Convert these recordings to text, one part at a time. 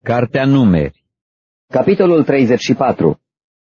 Cartea Numeri. Capitolul 34.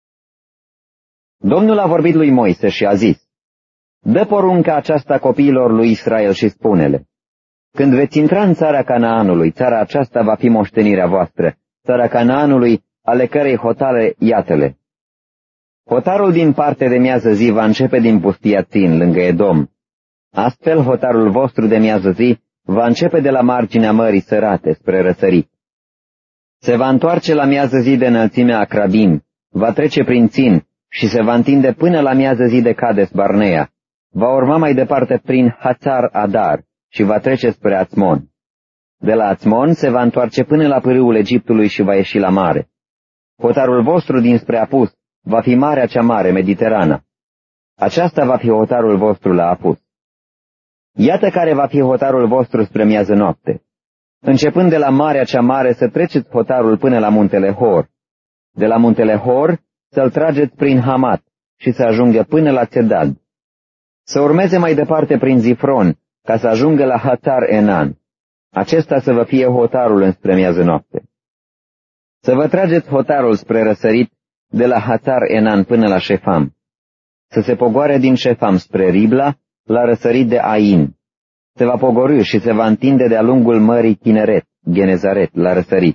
Domnul a vorbit lui Moise și a zis: Dă porunca aceasta copiilor lui Israel și spune-le: Când veți intra în țara Canaanului, țara aceasta va fi moștenirea voastră, țara Canaanului, ale cărei hotare iată-le. Hotarul din parte de miază zi va începe din pustia Țin, lângă Edom. Astfel, hotarul vostru de miază zi va începe de la marginea mării sărate, spre răsărit. Se va întoarce la miază zi de înălțimea Acrabim, va trece prin Țin și se va întinde până la miază zi de Cades Barnea. Va urma mai departe prin Hațar Adar și va trece spre Ațmon. De la Ațmon se va întoarce până la pârâul Egiptului și va ieși la mare. Hotarul vostru dinspre apus va fi Marea cea Mare, Mediterana. Aceasta va fi hotarul vostru la apus. Iată care va fi hotarul vostru spre miază noapte. Începând de la Marea cea Mare să treceți hotarul până la muntele Hor. De la muntele Hor să-l trageți prin Hamat și să ajungă până la Țedad. Să urmeze mai departe prin Zifron, ca să ajungă la Hațar Enan. Acesta să vă fie hotarul înspre miază noapte. Să vă trageți hotarul spre răsărit de la Hațar Enan până la Șefam. Să se pogoare din Șefam spre Ribla, la răsărit de Ain. Se va pogorî și se va întinde de-a lungul mării Chineret, Genezaret, la răsărit.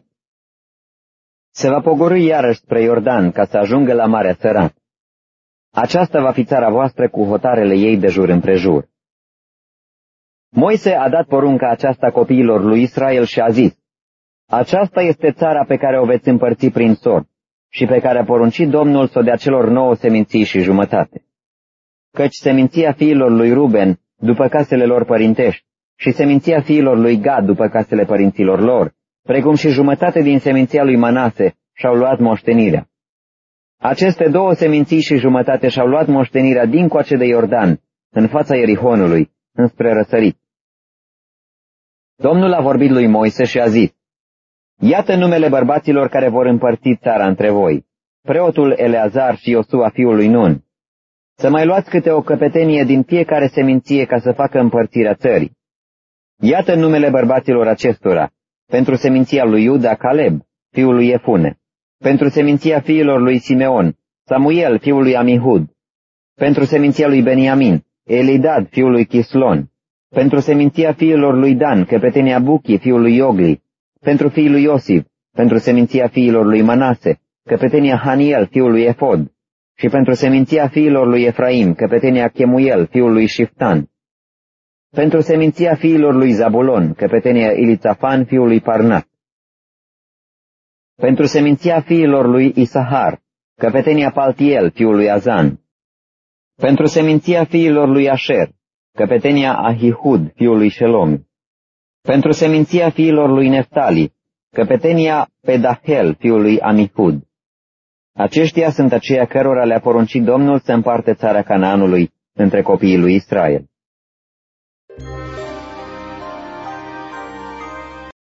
Se va pogorî iarăși spre Iordan, ca să ajungă la Marea Sărat. Aceasta va fi țara voastră cu hotarele ei de jur împrejur. Moise a dat porunca aceasta copiilor lui Israel și a zis: Aceasta este țara pe care o veți împărți prin sort și pe care a poruncit Domnul să o dea celor 9 seminții și jumătate. Căci seminția fiilor lui Ruben, după casele lor părintești, și seminția fiilor lui Gad, după casele părinților lor, precum și jumătate din seminția lui Manase, și-au luat moștenirea. Aceste 2 seminții și jumătate și-au luat moștenirea dincoace de Iordan, în fața Ierihonului, înspre răsărit. Domnul a vorbit lui Moise și a zis: Iată numele bărbaților care vor împărți țara între voi, preotul Eleazar și Iosua fiul lui Nun. Să mai luați câte o căpetenie din fiecare seminție ca să facă împărțirea țării. Iată numele bărbaților acestora: pentru seminția lui Iuda, Caleb, fiul lui Efune; pentru seminția fiilor lui Simeon, Samuel, fiul lui Amihud; pentru seminția lui Beniamin, Elidad, fiul lui Chislon; pentru seminția fiilor lui Dan, căpetenia Buchi, fiul lui Iogli; pentru fiul lui Iosif; pentru seminția fiilor lui Manase, căpetenia Haniel, fiul lui Efod; și pentru seminția fiilor lui Efraim, căpetenia Chemuel, fiul lui Shiftan; pentru seminția fiilor lui Zabulon, căpetenia Ilițafan, fiul lui Parnat; pentru seminția fiilor lui Isahar, căpetenia Paltiel, fiul lui Azan; pentru seminția fiilor lui Asher, căpetenia Ahihud, fiul lui Shelomi; pentru seminția fiilor lui Neftali, căpetenia Pedahel, fiul lui Amihud. Aceștia sunt aceia cărora le-a poruncit Domnul să împarte țara Canaanului între copiii lui Israel.